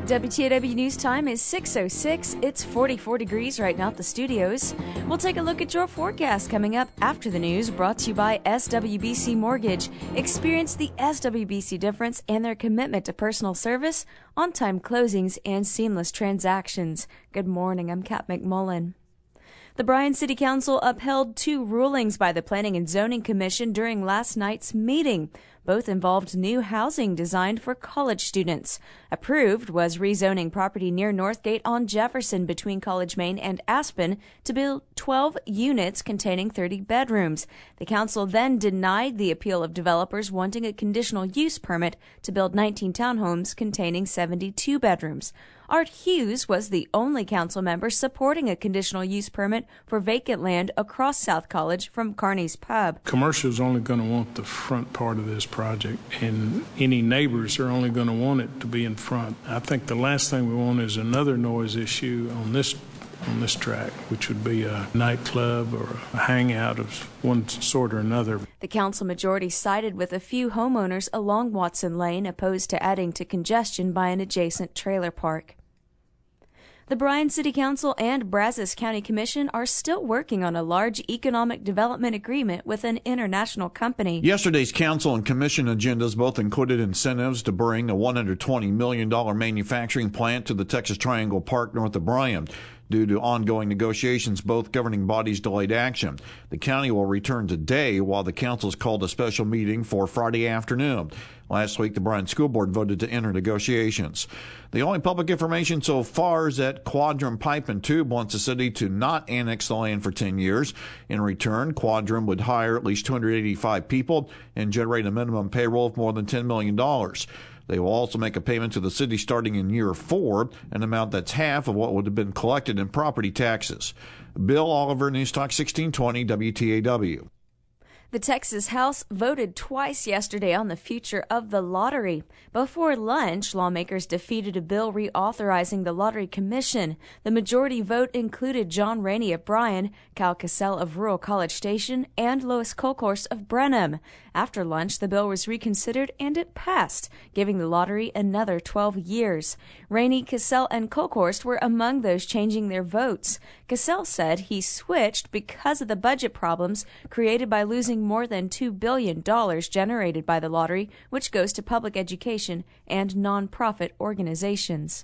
WTAW News Time is 6:06. It's 44 degrees right now at the studios. We'll take a look at your forecast coming up after the news, brought to you by SWBC Mortgage. Experience the SWBC difference and their commitment to personal service, on-time closings, and seamless transactions. Good morning, I'm Kat McMullen. The Bryan City Council upheld two rulings by the Planning and Zoning Commission during last night's meeting. Both involved new housing designed for college students. Approved was rezoning property near Northgate on Jefferson between College Main and Aspen to build 12 units containing 30 bedrooms. The council then denied the appeal of developers wanting a conditional use permit to build 19 townhomes containing 72 bedrooms. Art Hughes was the only council member supporting a conditional use permit for vacant land across South College from Kearney's Pub. Commercial is only going to want the front part of this project, and any neighbors are only going to want it to be in front. I think the last thing we want is another noise issue on this track, which would be a nightclub or a hangout of one sort or another. The council majority sided with a few homeowners along Watson Lane opposed to adding to congestion by an adjacent trailer park. The Bryan City Council and Brazos County Commission are still working on a large economic development agreement with an international company. Yesterday's council and commission agendas both included incentives to bring a $120 million manufacturing plant to the Texas Triangle Park north of Bryan. Due to ongoing negotiations, both governing bodies delayed action. The county will return today while the council's called a special meeting for Friday afternoon. Last week, the Bryan School Board voted to enter negotiations. The only public information so far is that Quadrum Pipe and Tube wants the city to not annex the land for 10 years. In return, Quadrum would hire at least 285 people and generate a minimum payroll of more than $10 million. They will also make a payment to the city starting in year 4, an amount that's half of what would have been collected in property taxes. Bill Oliver, News Talk 1620, WTAW. The Texas House voted twice yesterday on the future of the lottery. Before lunch, lawmakers defeated a bill reauthorizing the Lottery Commission. The majority vote included John Rainey of Bryan, Cal Cassell of Rural College Station, and Lois Kolkhorst of Brenham. After lunch, the bill was reconsidered and it passed, giving the lottery another 12 years. Rainey, Cassell, and Kolkhorst were among those changing their votes. Cassell said he switched because of the budget problems created by losing more than $2 billion generated by the lottery, which goes to public education and nonprofit organizations.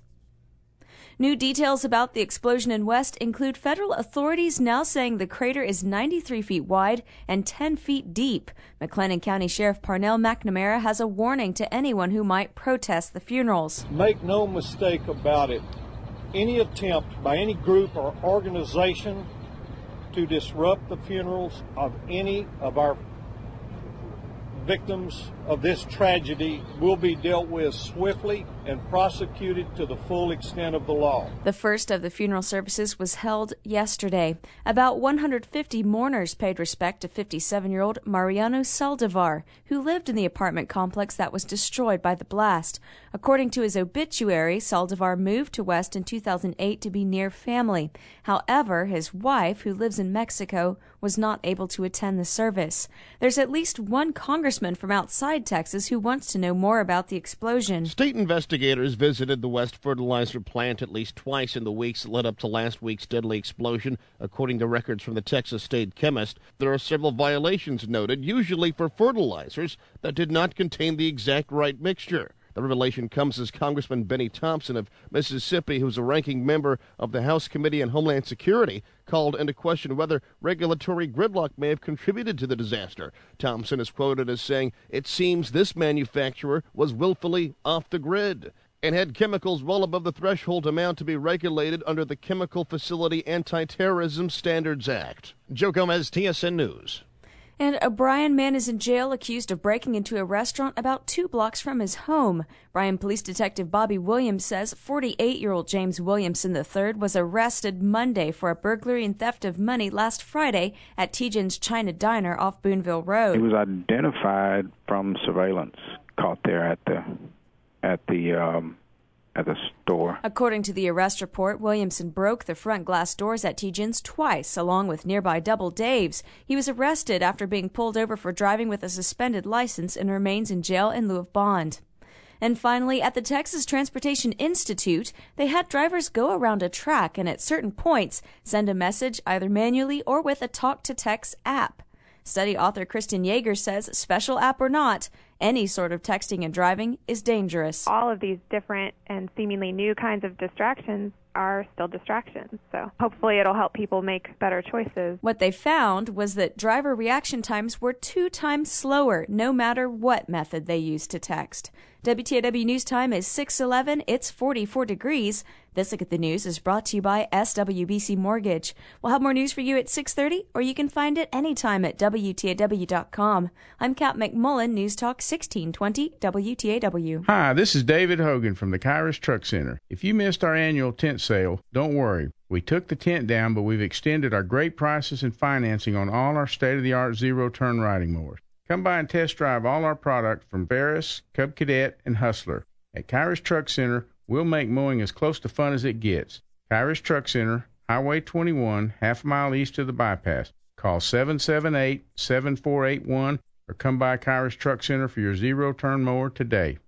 New details about the explosion in West include federal authorities now saying the crater is 93 feet wide and 10 feet deep. McLennan County Sheriff Parnell McNamara has a warning to anyone who might protest the funerals. Make no mistake about it. Any attempt by any group or organization to disrupt the funerals of any of our victims of this tragedy will be dealt with swiftly and prosecuted to the full extent of the law. The first of the funeral services was held yesterday. About 150 mourners paid respect to 57-year-old Mariano Saldivar, who lived in the apartment complex that was destroyed by the blast. According to his obituary, Saldivar moved to West in 2008 to be near family. However, his wife, who lives in Mexico, was not able to attend the service. There's at least one congressman from outside Texas who wants to know more about the explosion. State investigators visited the West fertilizer plant at least twice in the weeks that led up to last week's deadly explosion. According to records from the Texas state chemist, there are several violations noted, usually for fertilizers that did not contain the exact right mixture. The revelation comes as Congressman Benny Thompson of Mississippi, who's a ranking member of the House Committee on Homeland Security, called into question whether regulatory gridlock may have contributed to the disaster. Thompson is quoted as saying, "It seems this manufacturer was willfully off the grid and had chemicals well above the threshold amount to be regulated under the Chemical Facility Anti-Terrorism Standards Act." Joe Gomez, TSN News. And a Bryan man is in jail accused of breaking into a restaurant about 2 blocks from his home. Bryan Police Detective Bobby Williams says 48-year-old James Williamson III was arrested Monday for a burglary and theft of money last Friday at Tejan's China Diner off Boonville Road. He was identified from surveillance, caught there at the store. According to the arrest report, Williamson broke the front glass doors at Tejan's twice, along with nearby Double Dave's. He was arrested after being pulled over for driving with a suspended license and remains in jail in lieu of bond. And finally, at the Texas Transportation Institute, they had drivers go around a track and at certain points send a message either manually or with a talk-to-text app. Study author Kristen Yeager says, special app or not, any sort of texting and driving is dangerous. All of these different and seemingly new kinds of distractions are still distractions. So hopefully it'll help people make better choices. What they found was that driver reaction times were 2 times slower, no matter what method they used to text. WTAW News Time is 6:11. It's 44 degrees. This Look at the News is brought to you by SWBC Mortgage. We'll have more news for you at 6:30, or you can find it anytime at WTAW.com. I'm Kat McMullen, News Talk 1620 WTAW. Hi, this is David Hogan from the Kairos Truck Center. If you missed our annual tent sale, don't worry. We took the tent down, but we've extended our great prices and financing on all our state-of-the-art zero-turn riding mowers. Come by and test drive all our product from Ferris, Cub Cadet, and Hustler. At Kairos Truck Center, we'll make mowing as close to fun as it gets. Kairos Truck Center, Highway 21, half a mile east of the bypass. Call 778-7481 or come by Kairos Truck Center for your zero-turn mower today.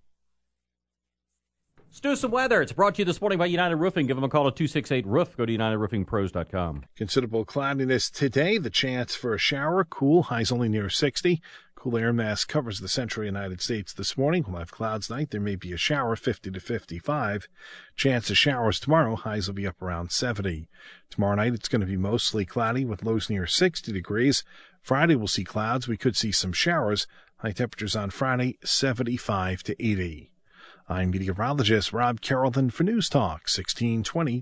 Let's do some weather. It's brought to you this morning by United Roofing. Give them a call at 268-ROOF. Go to UnitedRoofingPros.com. Considerable cloudiness today. The chance for a shower. Cool. Highs only near 60. Cool air mass covers the central United States this morning. We'll have clouds tonight. There may be a shower, 50 to 55. Chance of showers tomorrow. Highs will be up around 70. Tomorrow night it's going to be mostly cloudy with lows near 60 degrees. Friday we'll see clouds. We could see some showers. High temperatures on Friday, 75 to 80. I'm meteorologist Rob Carrollton for News Talk 1620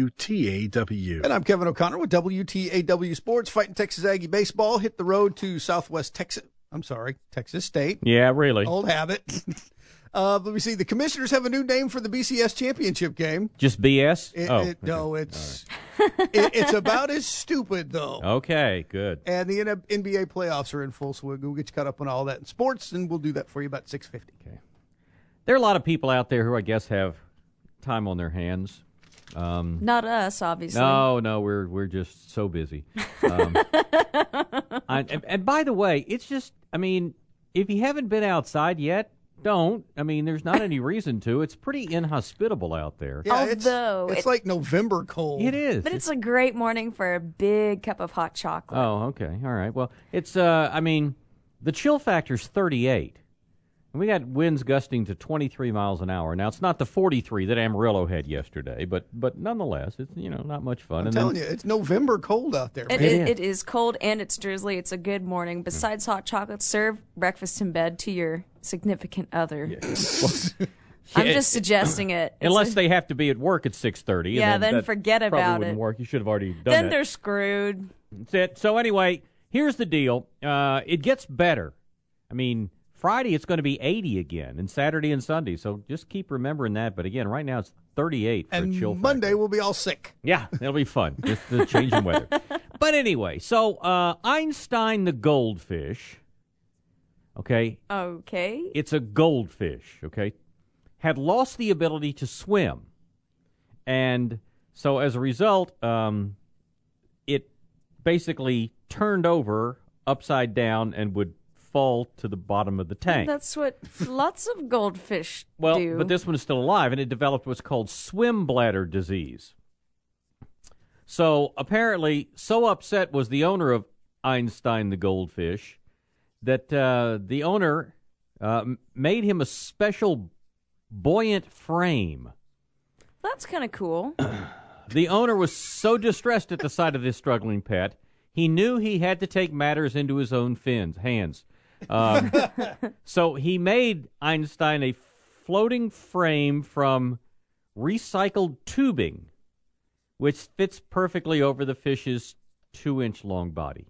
WTAW. And I'm Kevin O'Connor with WTAW Sports. Fighting Texas Aggie baseball hit the road to Texas State. Yeah, really. Old habit. Let me see. The Commissioners have a new name for the BCS championship game. Just BS? No, it's it's about as stupid, though. Okay, good. And the NBA playoffs are in full swing. We'll get you caught up on all that in sports, and we'll do that for you about 6:50. Okay. There are a lot of people out there who I guess have time on their hands. Not us, obviously. No, we're just so busy. And by the way, it's just, I mean, if you haven't been outside yet, don't. I mean, there's not any reason to. It's pretty inhospitable out there. Yeah, Although it's like November cold. It is. But it's a great morning for a big cup of hot chocolate. Oh, okay. All right. Well, it's, I mean, the chill factor's 38. And we got winds gusting to 23 miles an hour. Now, it's not the 43 that Amarillo had yesterday, but nonetheless, it's, not much fun. I'm telling you, it's November cold out there. It is cold and it's drizzly. It's a good morning. Besides hot chocolate, serve breakfast in bed to your significant other. Yeah. I'm just suggesting it. Unless they have to be at work at 6:30. Yeah, then forget about probably wouldn't it. Work. You should have already done that. Then they're screwed. That's it. So anyway, here's the deal. It gets better. I mean, Friday it's going to be 80 again, and Saturday and Sunday. So just keep remembering that. But again, right now it's 38 for and a chill factor. Monday we'll be all sick. Yeah, it'll be fun. Just the change in weather. But anyway, so Einstein the goldfish, okay? Okay. It's a goldfish, okay? Had lost the ability to swim. And so as a result, it basically turned over upside down and would fall to the bottom of the tank. That's what lots of goldfish do. Well, but this one is still alive, and it developed what's called swim bladder disease. So apparently, so upset was the owner of Einstein the goldfish that the owner made him a special buoyant frame. That's kind of cool. The owner was so distressed at the sight of this struggling pet, he knew he had to take matters into his own hands. So he made Einstein a floating frame from recycled tubing, which fits perfectly over the fish's 2-inch long body.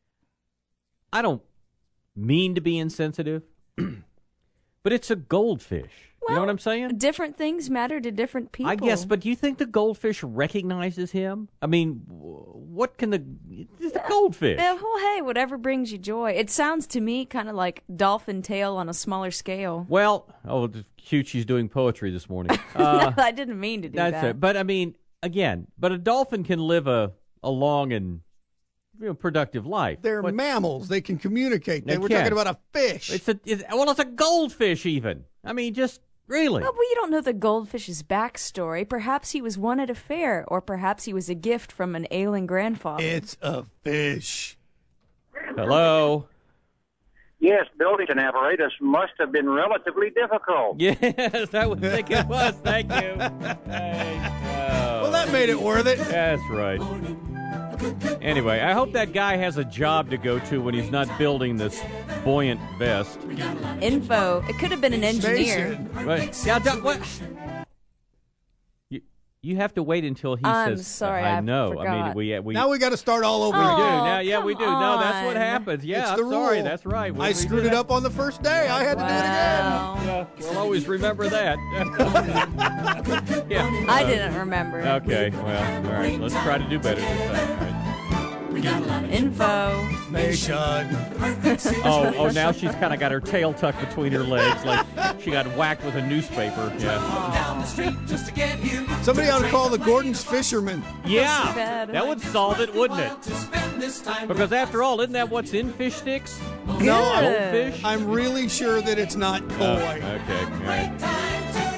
I don't mean to be insensitive, but it's a goldfish. Well, you know what I'm saying? Different things matter to different people. I guess, but do you think the goldfish recognizes him? I mean, what can it's a goldfish. Well, hey, whatever brings you joy. It sounds to me kind of like dolphin tail on a smaller scale. Well, cute, she's doing poetry this morning. I didn't mean to do that. That's it. But I mean, again, but a dolphin can live a long and productive life. They're mammals. They can communicate. They We're can. talking about a fish. It's a goldfish even. I mean, just Really? Well, you don't know the goldfish's backstory. Perhaps he was won at a fair, or perhaps he was a gift from an ailing grandfather. It's a fish. Hello? Yes, building an apparatus must have been relatively difficult. Yes, I would think it was. Thank you. Well, that made it worth it. That's right. Anyway, I hope that guy has a job to go to when he's not building this buoyant vest. Info. It could have been an engineer. What? Yeah, what? You have to wait until he I'm says. sorry, I I know. forgot. I mean, we now we got to start all over we do. again. Now, yeah, we do. No, that's what on. happens. Yeah, It's the I'm sorry. rule. That's right. I screwed it up on the first day. I had to do it again. Yeah, we'll always remember that. Yeah. I didn't remember. Okay. Well, all right. Let's try to do better this time. All right. Info. Nation. Oh, now she's kind of got her tail tucked between her legs, like she got whacked with a newspaper. Yeah. Somebody ought to call the Gordon's Fisherman. Yeah, that would solve it, wouldn't it? Because after all, isn't that what's in fish sticks? No, Goldfish? I'm really sure that it's not koi. Okay, all right.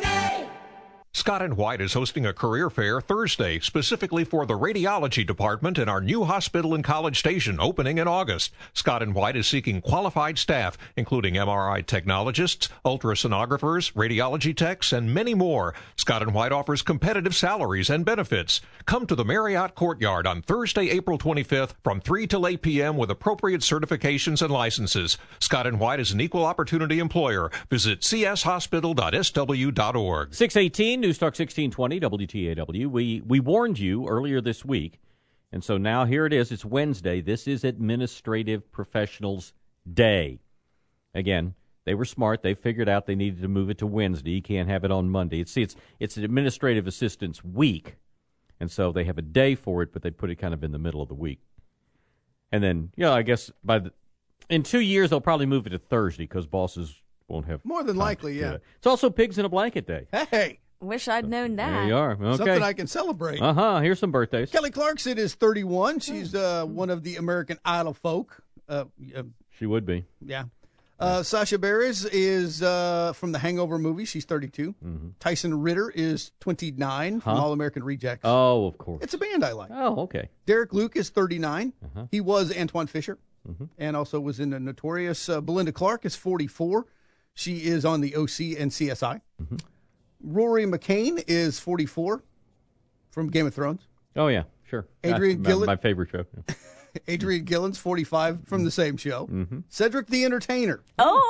Scott & White is hosting a career fair Thursday specifically for the radiology department in our new hospital in College Station opening in August. Scott & White is seeking qualified staff, including MRI technologists, ultrasonographers, radiology techs, and many more. Scott & White offers competitive salaries and benefits. Come to the Marriott Courtyard on Thursday, April 25th from 3 till 8 p.m. with appropriate certifications and licenses. Scott & White is an equal opportunity employer. Visit cshospital.sw.org. 618 News Talk 1620 WTAW. We warned you earlier this week, and so now here it is. It's Wednesday. This is Administrative Professionals Day. Again, they were smart. They figured out they needed to move it to Wednesday. You can't have it on Monday. It's an Administrative Assistants Week, and so they have a day for it, but they put it kind of in the middle of the week. And then, I guess in 2 years they'll probably move it to Thursday because bosses won't have more than likely. Yeah, it's also Pigs in a Blanket Day. Hey. Wish I'd known that. There you are. Okay. Something I can celebrate. Here's some birthdays. Kelly Clarkson is 31. She's one of the American Idol folk. She would be. Yeah. Sasha Bareilles is from the Hangover movie. She's 32. Mm-hmm. Tyson Ritter is 29 from All American Rejects. Oh, of course. It's a band I like. Oh, okay. Derek Luke is 39. He was Antoine Fisher and also was in the Notorious. Belinda Clark is 44. She is on the OC and CSI. Mm-hmm. Rory McCain is 44 from Game of Thrones. Oh, yeah, sure. Adrian Gillen. My favorite show. Yeah. Adrian Gillen's 45 from the same show. Mm-hmm. Cedric the Entertainer.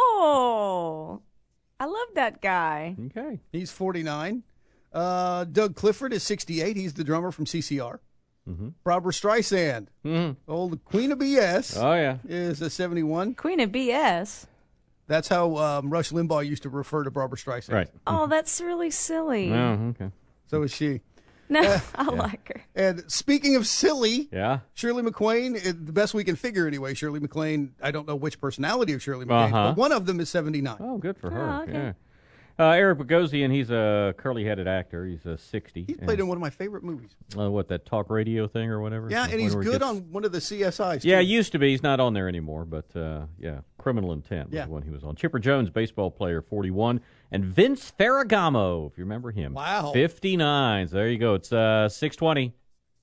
Oh, I love that guy. Okay. He's 49. Doug Clifford is 68. He's the drummer from CCR. Mm-hmm. Barbara Streisand, old Queen of BS. Oh, yeah. Is a 71. Queen of BS. That's how Rush Limbaugh used to refer to Barbara Streisand. Right. Oh, that's really silly. Oh, okay. So is she. No, I like her. And speaking of silly, Shirley MacLaine, the best we can figure anyway, Shirley MacLaine, I don't know which personality of Shirley MacLaine, but one of them is 79. Oh, good for her. Okay. Yeah. Eric Bogosian, he's a curly-headed actor. He's 60. He's played in one of my favorite movies. That talk radio thing or whatever? Yeah, and he's good on one of the CSIs. Yeah, he used to be. He's not on there anymore, but Criminal Intent was the one he was on. Chipper Jones, baseball player, 41. And Vince Ferragamo, if you remember him. Wow. 59. So there you go. It's 6:20.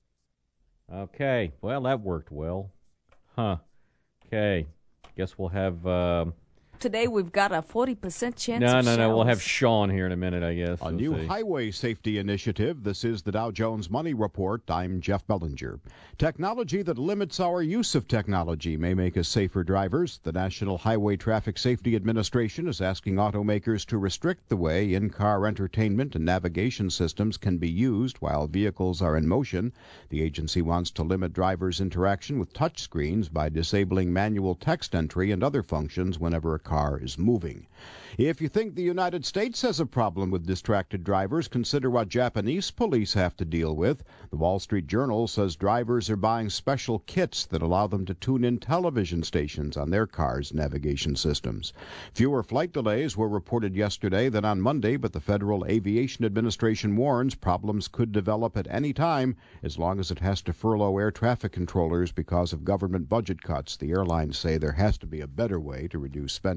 Okay. Well, that worked well. Huh. Okay. Guess we'll have... Today we've got a 40% chance No. of showers. We'll have Sean here in a minute, I guess. A new highway safety initiative. This is the Dow Jones Money Report. I'm Jeff Bellinger. Technology that limits our use of technology may make us safer drivers. The National Highway Traffic Safety Administration is asking automakers to restrict the way in-car entertainment and navigation systems can be used while vehicles are in motion. The agency wants to limit drivers' interaction with touchscreens by disabling manual text entry and other functions whenever a car is moving. If you think the United States has a problem with distracted drivers, consider what Japanese police have to deal with. The Wall Street Journal says drivers are buying special kits that allow them to tune in television stations on their cars' navigation systems. Fewer flight delays were reported yesterday than on Monday, but the Federal Aviation Administration warns problems could develop at any time as long as it has to furlough air traffic controllers because of government budget cuts. The airlines say there has to be a better way to reduce spending.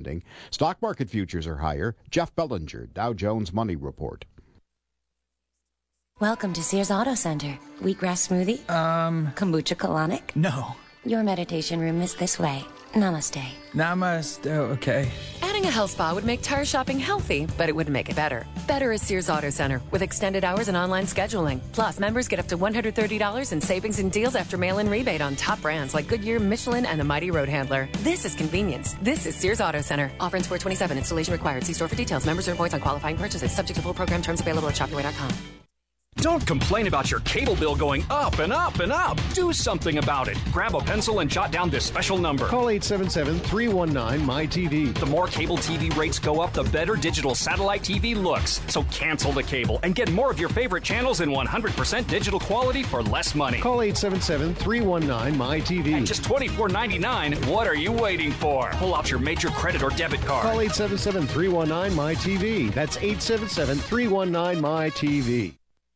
pending. Stock market futures are higher. Jeff Bellinger, Dow Jones Money Report. Welcome to Sears Auto Center. Wheatgrass smoothie? Kombucha colonic? No. Your meditation room is this way. Namaste. Namaste. Okay. Adding a health spa would make tire shopping healthy, but it wouldn't make it better. Better is Sears Auto Center with extended hours and online scheduling. Plus, members get up to $130 in savings and deals after mail-in rebate on top brands like Goodyear, Michelin, and the Mighty Road Handler. This is convenience. This is Sears Auto Center. Offer ends 4/27. Installation required. See store for details. Members earn points on qualifying purchases. Subject to full program terms available at shopyourway.com. Don't complain about your cable bill going up and up and up. Do something about it. Grab a pencil and jot down this special number. Call 877-319-MY-TV. The more cable TV rates go up, the better digital satellite TV looks. So cancel the cable and get more of your favorite channels in 100% digital quality for less money. Call 877-319-MY-TV. At just $24.99, what are you waiting for? Pull out your major credit or debit card. Call 877-319-MY-TV. That's 877-319-MY-TV.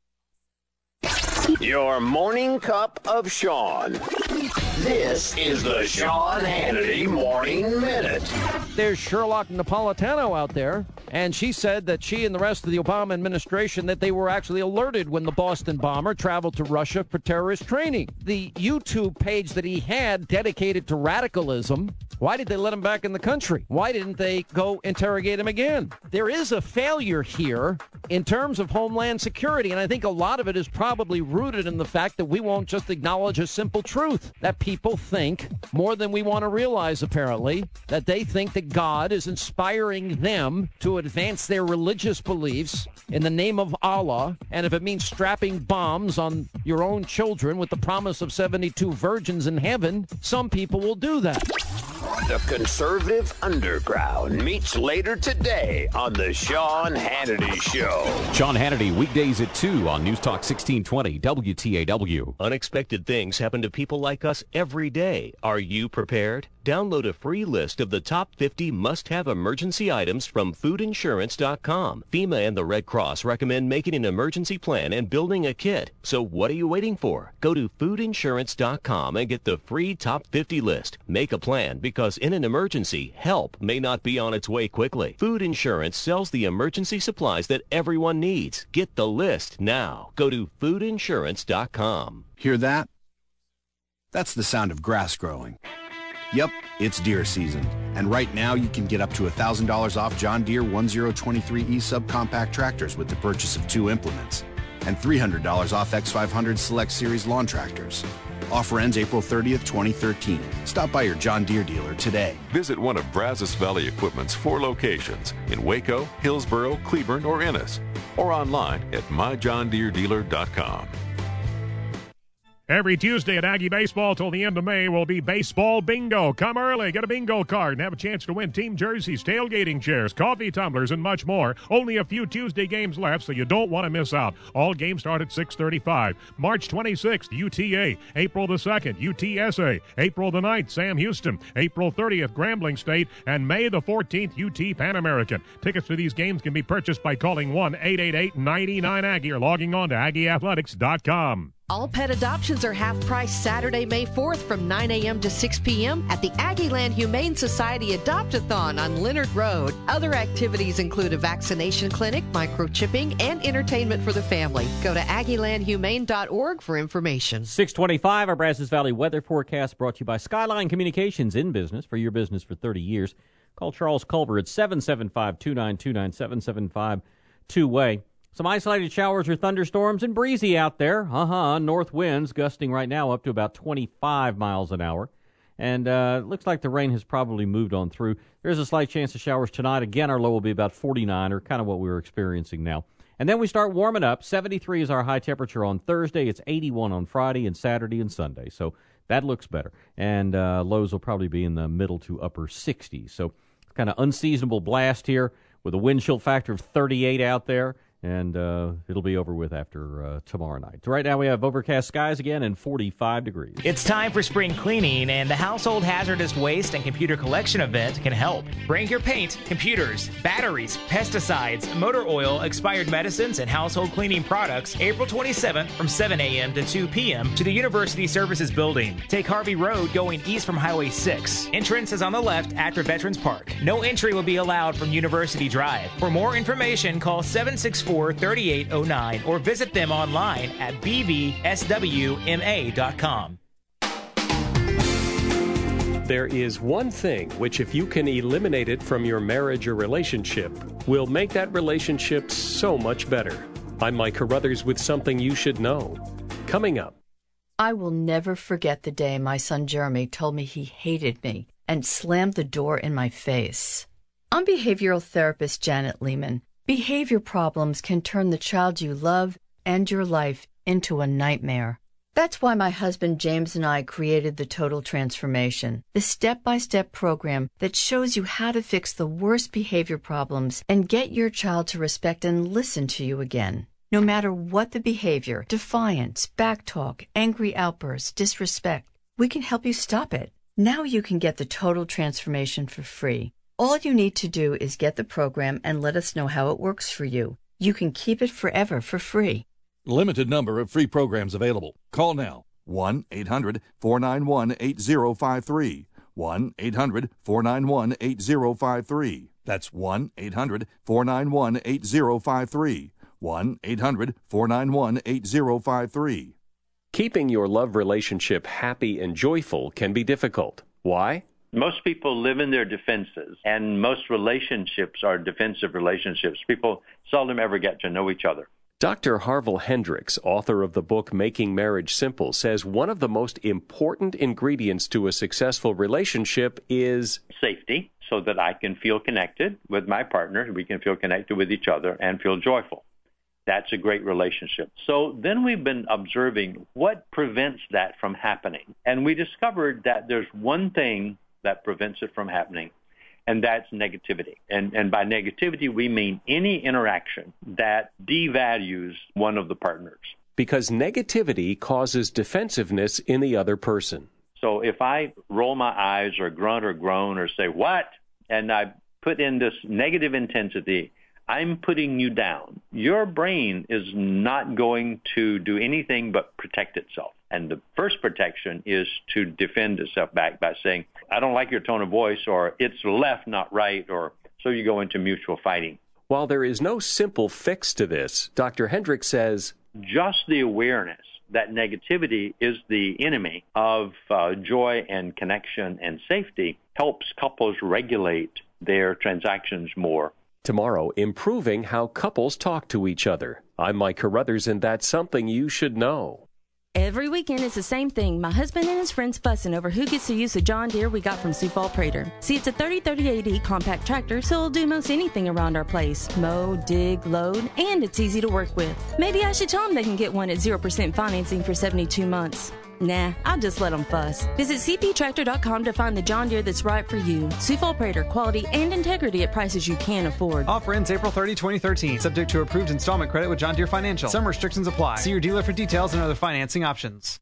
Your morning cup of Sean. This is the Sean Hannity Morning Minute. There's Sherlock Napolitano out there, and she said that she and the rest of the Obama administration, that they were actually alerted when the Boston bomber traveled to Russia for terrorist training. The YouTube page that he had dedicated to radicalism, why did they let him back in the country? Why didn't they go interrogate him again? There is a failure here in terms of Homeland Security, and I think a lot of it is probably rooted in the fact that we won't just acknowledge a simple truth, that people think more than we want to realize, apparently, that they think that God is inspiring them to advance their religious beliefs in the name of Allah, and if it means strapping bombs on your own children with the promise of 72 virgins in heaven, some people will do that. The Conservative Underground meets later today on the Sean Hannity Show. Sean Hannity, weekdays at 2 on News Talk 1620 WTAW. Unexpected things happen to people like us every day. Are you prepared? Download a free list of the top 50 must-have emergency items from foodinsurance.com. FEMA and the Red Cross recommend making an emergency plan and building a kit. So what are you waiting for? Go to foodinsurance.com and get the free top 50 list. Make a plan because in an emergency, help may not be on its way quickly. Food Insurance sells the emergency supplies that everyone needs. Get the list now. Go to foodinsurance.com. Hear that? That's the sound of grass growing. Yep, it's deer season, and right now you can get up to $1,000 off John Deere 1023E subcompact tractors with the purchase of 2 implements, and $300 off X500 Select Series lawn tractors. Offer ends April 30th, 2013. Stop by your John Deere dealer today. Visit one of Brazos Valley Equipment's 4 locations in Waco, Hillsboro, Cleburne, or Ennis, or online at myjohndeeredealer.com. Every Tuesday at Aggie Baseball till the end of May will be Baseball Bingo. Come early, get a bingo card, and have a chance to win team jerseys, tailgating chairs, coffee tumblers, and much more. Only a few Tuesday games left, so you don't want to miss out. All games start at 6:35. March 26th, UTA. April the 2nd, UTSA. April the 9th, Sam Houston. April 30th, Grambling State. And May the 14th, UT Pan American. Tickets to these games can be purchased by calling 1-888-99-AGGIE or logging on to AggieAthletics.com. All pet adoptions are half price Saturday, May 4th from 9 a.m. to 6 p.m. at the Aggieland Humane Society Adopt-a-thon on Leonard Road. Other activities include a vaccination clinic, microchipping, and entertainment for the family. Go to AggielandHumane.org for information. 625, our Brazos Valley weather forecast brought to you by Skyline Communications, in business for your business for 30 years. Call Charles Culver at 775-2929, 775 two-way. Some isolated showers or thunderstorms and breezy out there. North winds gusting right now up to about 25 miles an hour. And it looks like the rain has probably moved on through. There's a slight chance of showers tonight. Again, our low will be about 49, or kind of what we're experiencing now. And then we start warming up. 73 is our high temperature on Thursday. It's 81 on Friday and Saturday and Sunday. So that looks better. And lows will probably be in the middle to upper 60s. So kind of unseasonable blast here with a wind chill factor of 38 out there. and it'll be over with after tomorrow night. So right now we have overcast skies again and 45 degrees. It's time for spring cleaning, and the Household Hazardous Waste and Computer Collection event can help. Bring your paint, computers, batteries, pesticides, motor oil, expired medicines, and household cleaning products April 27th from 7 a.m. to 2 p.m. to the University Services Building. Take Harvey Road going east from Highway 6. Entrance is on the left after Veterans Park. No entry will be allowed from University Drive. For more information, call 764-3809 or visit them online at bbswma.com. There is one thing which, if you can eliminate it from your marriage or relationship, will make that relationship so much better. I'm Mike Carruthers with something you should know. Coming up. I will never forget the day my son Jeremy told me he hated me and slammed the door in my face. I'm behavioral therapist Janet Lehman. Behavior problems can turn the child you love and your life into a nightmare. That's why my husband James and I created the Total Transformation, the step-by-step program that shows you how to fix the worst behavior problems and get your child to respect and listen to you again. No matter what the behavior, defiance, backtalk, angry outbursts, disrespect, we can help you stop it. Now you can get the Total Transformation for free. All you need to do is get the program and let us know how it works for you. You can keep it forever for free. Limited number of free programs available. Call now. 1-800-491-8053. 1-800-491-8053. That's 1-800-491-8053. 1-800-491-8053. Keeping your love relationship happy and joyful can be difficult. Why? Most people live in their defenses, and most relationships are defensive relationships. People seldom ever get to know each other. Dr. Harville Hendrix, author of the book Making Marriage Simple, says one of the most important ingredients to a successful relationship is safety, so that I can feel connected with my partner, we can feel connected with each other, and feel joyful. That's a great relationship. So then we've been observing what prevents that from happening. And we discovered that there's one thing that prevents it from happening, and that's negativity. And by negativity, we mean any interaction that devalues one of the partners. Because negativity causes defensiveness in the other person. So if I roll my eyes or grunt or groan or say, what? And I put in this negative intensity, I'm putting you down. Your brain is not going to do anything but protect itself. And the first protection is to defend itself back by saying, I don't like your tone of voice, or it's left, not right, or so you go into mutual fighting. While there is no simple fix to this, Dr. Hendricks says, just the awareness that negativity is the enemy of joy and connection and safety helps couples regulate their transactions more. Tomorrow, improving how couples talk to each other. I'm Mike Carruthers, and that's something you should know. Every weekend, it's the same thing. My husband and his friends fussing over who gets to use the John Deere we got from Sioux Falls Prater. See, it's a 3038E compact tractor, so it'll do most anything around our place. Mow, dig, load, and it's easy to work with. Maybe I should tell them they can get one at 0% financing for 72 months. Nah, I'll just let them fuss. Visit cptractor.com to find the John Deere that's right for you. Sioux Falls Prater, quality and integrity at prices you can afford. Offer ends April 30, 2013. Subject to approved installment credit with John Deere Financial. Some restrictions apply. See your dealer for details and other financing options.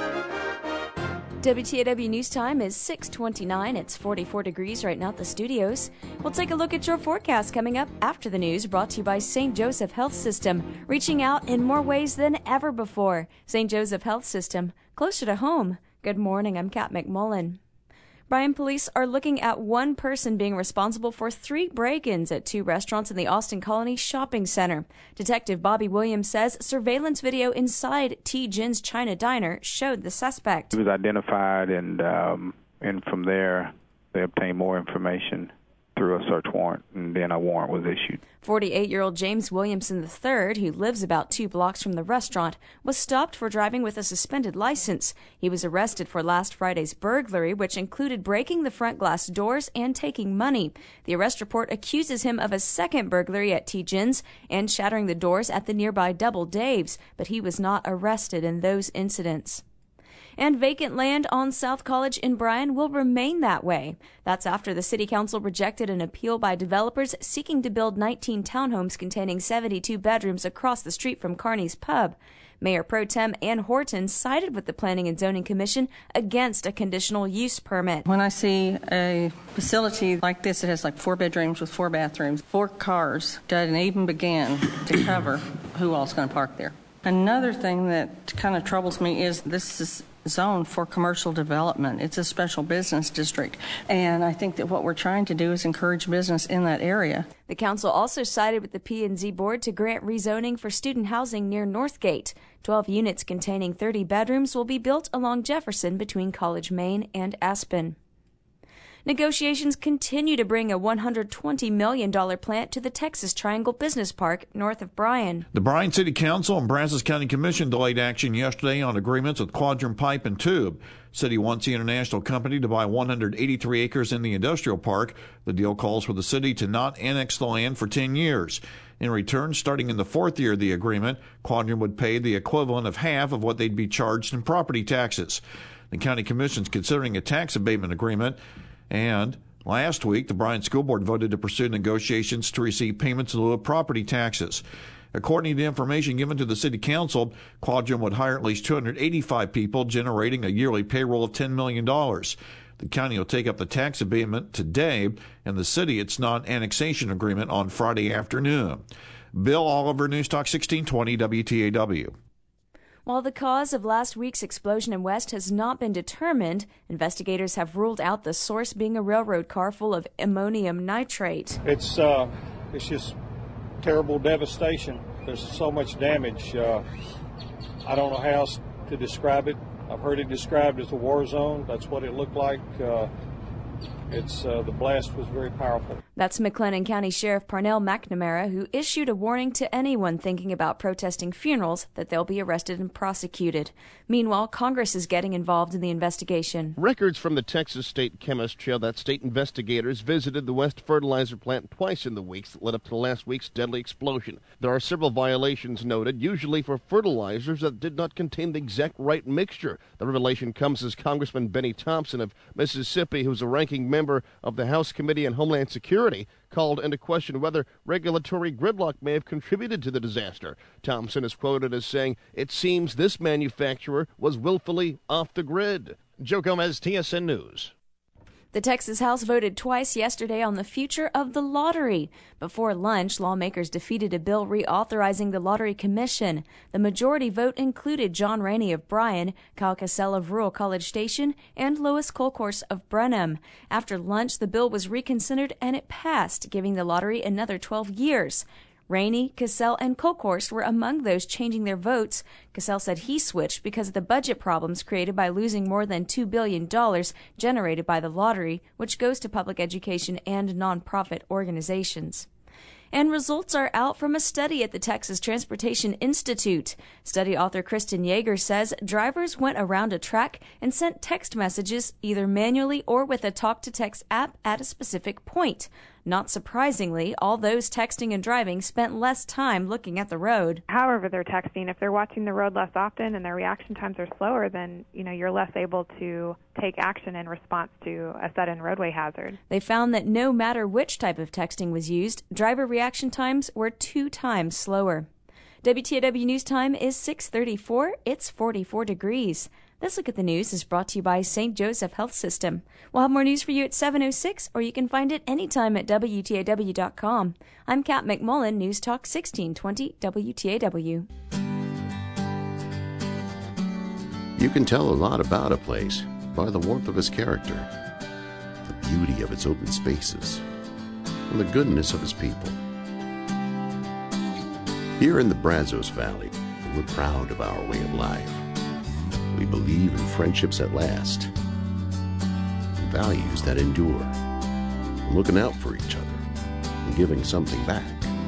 WTAW News Time is 6:29. It's 44 degrees right now at the studios. We'll take a look at your forecast coming up after the news, brought to you by St. Joseph Health System, reaching out in more ways than ever before. St. Joseph Health System, closer to home. Good morning, I'm Kat McMullen. Bryan police are looking at one person being responsible for 3 break-ins at 2 restaurants in the Austin Colony Shopping Center. Detective Bobby Williams says surveillance video inside T. Jin's China Diner showed the suspect. He was identified, and from there, they obtained more information through a search warrant, and then a warrant was issued. 48-year-old James Williamson III, who lives about 2 blocks from the restaurant, was stopped for driving with a suspended license. He was arrested for last Friday's burglary, which included breaking the front glass doors and taking money. The arrest report accuses him of a second burglary at T. Jin's and shattering the doors at the nearby Double Dave's, but he was not arrested in those incidents. And vacant land on South College in Bryan will remain that way. That's after the City Council rejected an appeal by developers seeking to build 19 townhomes containing 72 bedrooms across the street from Kearney's Pub. Mayor Pro Tem Ann Horton sided with the Planning and Zoning Commission against a conditional use permit. When I see a facility like this that has like 4 bedrooms with 4 bathrooms, 4 cars, doesn't even begin to cover who all's going to park there. Another thing that kind of troubles me is this is zoned for commercial development. It's a special business district, and I think that what we're trying to do is encourage business in that area. The council also sided with the P&Z board to grant rezoning for student housing near Northgate. 12 units containing 30 bedrooms will be built along Jefferson between College, Maine and Aspen. Negotiations continue to bring a $120 million plant to the Texas Triangle Business Park north of Bryan. The Bryan City Council and Brazos County Commission delayed action yesterday on agreements with Quadrum Pipe and Tube. City wants the international company to buy 183 acres in the industrial park. The deal calls for the city to not annex the land for 10 years. In return, starting in the 4th year of the agreement, Quadrum would pay the equivalent of half of what they'd be charged in property taxes. The county commission is considering a tax abatement agreement. And last week, the Bryan School Board voted to pursue negotiations to receive payments in lieu of property taxes. According to information given to the City Council, Quadrum would hire at least 285 people, generating a yearly payroll of $10 million. The county will take up the tax abatement today, and the city its non-annexation agreement on Friday afternoon. Bill Oliver, News Talk 1620 WTAW. While the cause of last week's explosion in West has not been determined, investigators have ruled out the source being a railroad car full of ammonium nitrate. It's just terrible devastation. There's so much damage. I don't know how else to describe it. I've heard it described as a war zone. That's what it looked like. The blast was very powerful. That's McLennan County Sheriff Parnell McNamara, who issued a warning to anyone thinking about protesting funerals that they'll be arrested and prosecuted. Meanwhile, Congress is getting involved in the investigation. Records from the Texas State Chemist show that state investigators visited the West fertilizer plant twice in the weeks that led up to last week's deadly explosion. There are several violations noted, usually for fertilizers that did not contain the exact right mixture. The revelation comes as Congressman Benny Thompson of Mississippi, who's a ranking member of the House Committee on Homeland Security, called into question whether regulatory gridlock may have contributed to the disaster. Thompson is quoted as saying, "It seems this manufacturer was willfully off the grid." Joe Gomez, TSN News. The Texas House voted twice yesterday on the future of the lottery. Before lunch, lawmakers defeated a bill reauthorizing the Lottery Commission. The majority vote included John Rainey of Bryan, Kyle Cassell of Rural College Station, and Lois Colcourse of Brenham. After lunch, the bill was reconsidered and it passed, giving the lottery another 12 years. Rainey, Cassell, and Colcourse were among those changing their votes. Cassell said he switched because of the budget problems created by losing more than $2 billion generated by the lottery, which goes to public education and nonprofit organizations. And results are out from a study at the Texas Transportation Institute. Study author Kristen Yeager says drivers went around a track and sent text messages either manually or with a talk-to-text app at a specific point. Not surprisingly, all those texting and driving spent less time looking at the road. However they're texting, if they're watching the road less often and their reaction times are slower, then you're less able to take action in response to a sudden roadway hazard. They found that no matter which type of texting was used, driver reaction times were 2 times slower. WTAW News Time is 6:34. It's 44 degrees. This Look at the News is brought to you by St. Joseph Health System. We'll have more news for you at 7:06, or you can find it anytime at WTAW.com. I'm Kat McMullen, News Talk 1620 WTAW. You can tell a lot about a place by the warmth of its character, the beauty of its open spaces, and the goodness of its people. Here in the Brazos Valley, we're proud of our way of life. We believe in friendships that last, and values that endure, and looking out for each other, and giving something back.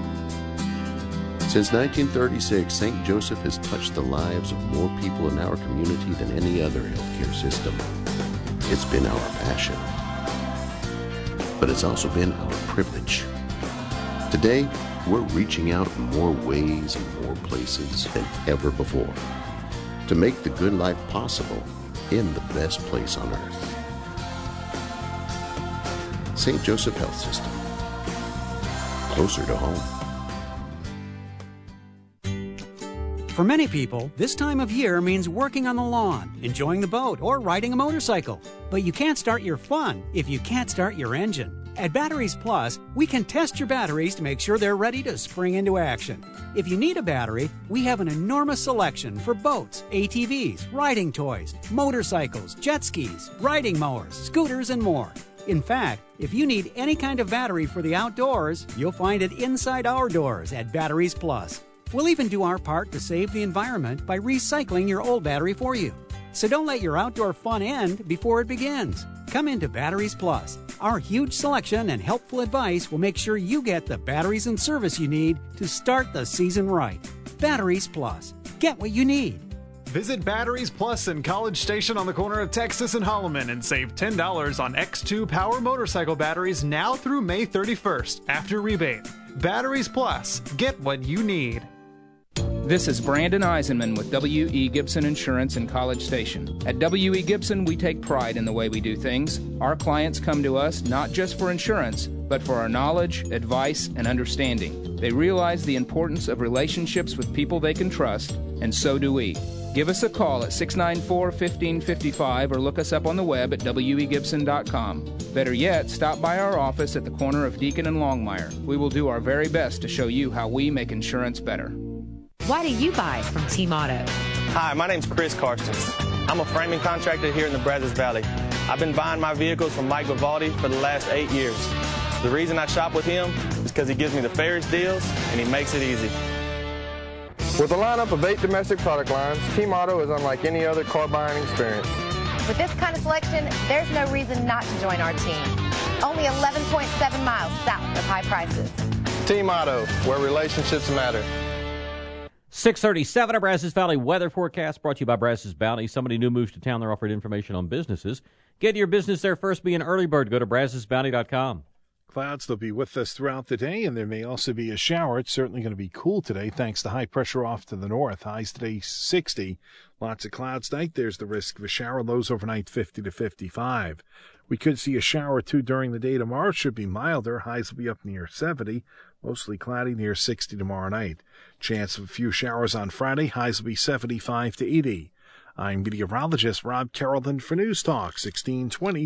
Since 1936, St. Joseph has touched the lives of more people in our community than any other healthcare system. It's been our passion, but it's also been our privilege. Today, we're reaching out in more ways and more places than ever before. To make the good life possible, in the best place on earth. St. Joseph Health System. Closer to home. For many people, this time of year means working on the lawn, enjoying the boat, or riding a motorcycle. But you can't start your fun if you can't start your engine. At Batteries Plus, we can test your batteries to make sure they're ready to spring into action. If you need a battery, we have an enormous selection for boats, ATVs, riding toys, motorcycles, jet skis, riding mowers, scooters, and more. In fact, if you need any kind of battery for the outdoors, you'll find it inside our doors at Batteries Plus. We'll even do our part to save the environment by recycling your old battery for you. So don't let your outdoor fun end before it begins. Come into Batteries Plus. Our huge selection and helpful advice will make sure you get the batteries and service you need to start the season right. Batteries Plus. Get what you need. Visit Batteries Plus in College Station on the corner of Texas and Holloman and save $10 on X2 Power motorcycle batteries now through May 31st after rebate. Batteries Plus. Get what you need. This is Brandon Eisenman with W.E. Gibson Insurance in College Station. At W.E. Gibson, we take pride in the way we do things. Our clients come to us not just for insurance, but for our knowledge, advice, and understanding. They realize the importance of relationships with people they can trust, and so do we. Give us a call at 694-1555 or look us up on the web at wegibson.com. Better yet, stop by our office at the corner of Deacon and Longmire. We will do our very best to show you how we make insurance better. Why do you buy from Team Auto? Hi, my name's Chris Carstens. I'm a framing contractor here in the Brazos Valley. I've been buying my vehicles from Mike Vivaldi for the last 8 years. The reason I shop with him is because he gives me the fairest deals and he makes it easy. With a lineup of 8 domestic product lines, Team Auto is unlike any other car buying experience. With this kind of selection, there's no reason not to join our team. Only 11.7 miles south of high prices. Team Auto, where relationships matter. 637, our Brazos Valley weather forecast brought to you by Brazos Bounty. Somebody new moves to town. They're offered information on businesses. Get your business there first. Be an early bird. Go to brazosbounty.com. Clouds, they'll be with us throughout the day, and there may also be a shower. It's certainly going to be cool today thanks to high pressure off to the north. Highs today 60. Lots of clouds tonight. There's the risk of a shower. Lows overnight 50 to 55. We could see a shower or two during the day tomorrow. It should be milder. Highs will be up near 70. Mostly cloudy near 60 tomorrow night. Chance of a few showers on Friday. Highs will be 75 to 80. I'm meteorologist Rob Carrollton for News Talk 1620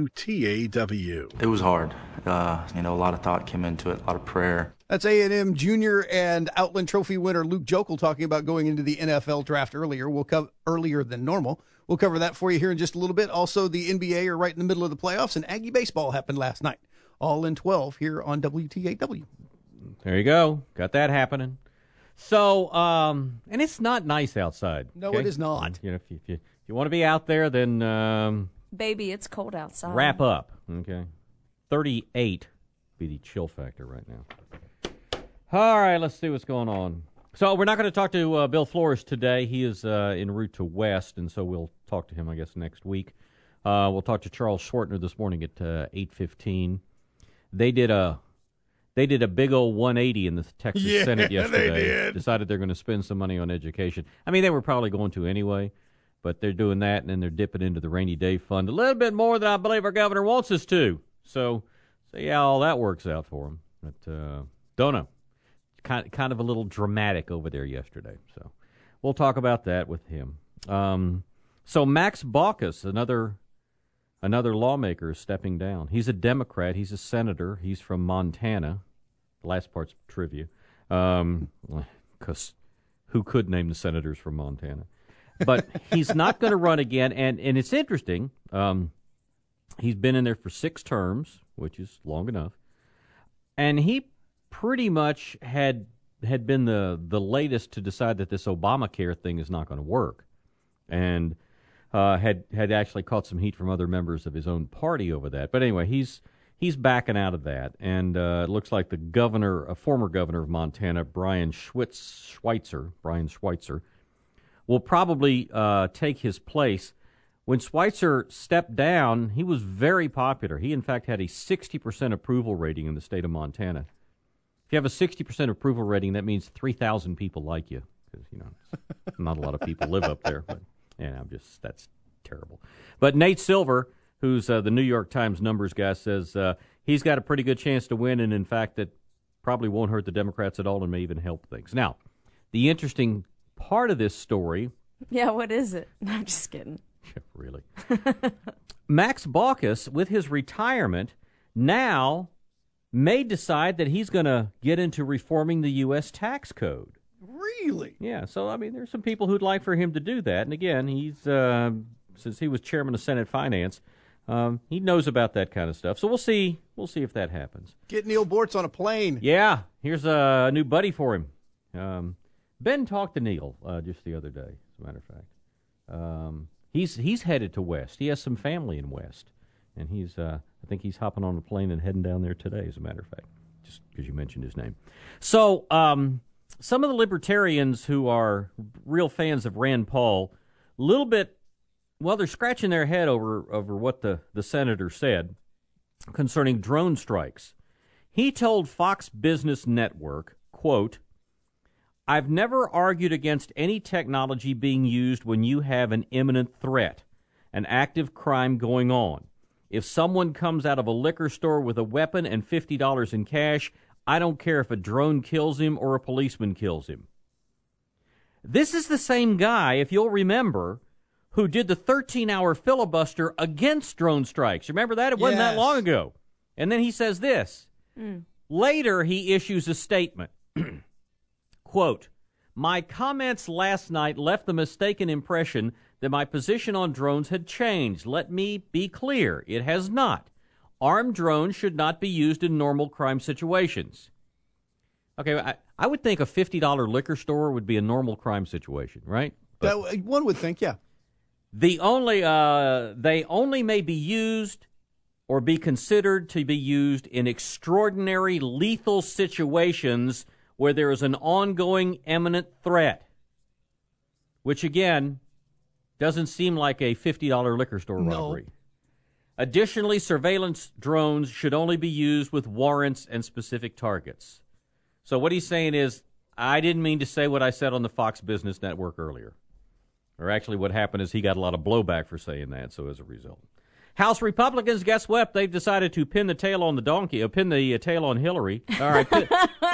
WTAW. It was hard. A lot of thought came into it, a lot of prayer. That's A&M junior and Outland Trophy winner Luke Jokel talking about going into the NFL draft earlier. We'll cover earlier than normal. We'll cover that for you here in just a little bit. Also, the NBA are right in the middle of the playoffs, and Aggie baseball happened last night. All in 12 here on WTAW. There you go. Got that happening. So, and it's not nice outside. No, okay? It is not. If you want to be out there, then baby, it's cold outside. Wrap up. Okay, 38 be the chill factor right now. All right, let's see what's going on. So we're not going to talk to Bill Flores today. He is en route to West, and so we'll talk to him, I guess, next week. We'll talk to Charles Schwartner this morning at 8:15. They did a big old 180 in the Texas Senate yesterday. They did. Decided they're going to spend some money on education. I mean, they were probably going to anyway, but they're doing that, and then they're dipping into the rainy day fund a little bit more than I believe our governor wants us to. So see how all that works out for them. But don't know. Kind of a little dramatic over there yesterday. So we'll talk about that with him. So Max Baucus, another lawmaker, is stepping down. He's a Democrat. He's a senator. He's from Montana. The last part's trivia. Because who could name the senators from Montana? But he's not going to run again. And it's interesting. He's been in there for 6 terms, which is long enough. And he pretty much had been the latest to decide that this Obamacare thing is not going to work. And had actually caught some heat from other members of his own party over that. But anyway, he's backing out of that. And it looks like a former governor of Montana, Brian Schweitzer, will probably take his place. When Schweitzer stepped down, he was very popular. He, in fact, had a 60% approval rating in the state of Montana. If you have a 60% approval rating, that means 3,000 people like you. Because, not a lot of people live up there. But, that's terrible. But Nate Silver, who's the New York Times numbers guy, says he's got a pretty good chance to win, and in fact that probably won't hurt the Democrats at all and may even help things. Now, the interesting part of this story... Yeah, what is it? I'm just kidding. Really? Max Baucus, with his retirement, now may decide that he's going to get into reforming the U.S. tax code. Really? Yeah, so, I mean, there's some people who'd like for him to do that. And again, he's since he was chairman of Senate Finance, he knows about that kind of stuff. So we'll see if that happens. Get Neil Bortz on a plane. Yeah, here's a new buddy for him. Ben talked to Neil just the other day, as a matter of fact. He's headed to West. He has some family in West, and I think he's hopping on a plane and heading down there today, as a matter of fact, just because you mentioned his name. So some of the libertarians who are real fans of Rand Paul, a little bit, well, they're scratching their head over what the senator said concerning drone strikes. He told Fox Business Network, quote, "I've never argued against any technology being used when you have an imminent threat, an active crime going on. If someone comes out of a liquor store with a weapon and $50 in cash, I don't care if a drone kills him or a policeman kills him." This is the same guy, if you'll remember, who did the 13-hour filibuster against drone strikes. You remember that? It wasn't that long ago. And then he says this. Later, he issues a statement. Quote, "My comments last night left the mistaken impression that my position on drones had changed. Let me be clear. It has not. Armed drones should not be used in normal crime situations." Okay, I would think a $50 liquor store would be a normal crime situation, right? That one would think, yeah. They only may be used or be considered to be used in extraordinary lethal situations where there is an ongoing imminent threat, which, again, doesn't seem like a $50 liquor store robbery. Additionally, surveillance drones should only be used with warrants and specific targets. So what he's saying is, I didn't mean to say what I said on the Fox Business Network earlier. Or actually what happened is he got a lot of blowback for saying that, so as a result. House Republicans, guess what? They've decided to pin the tail on the donkey, pin the tail on Hillary. All right, pin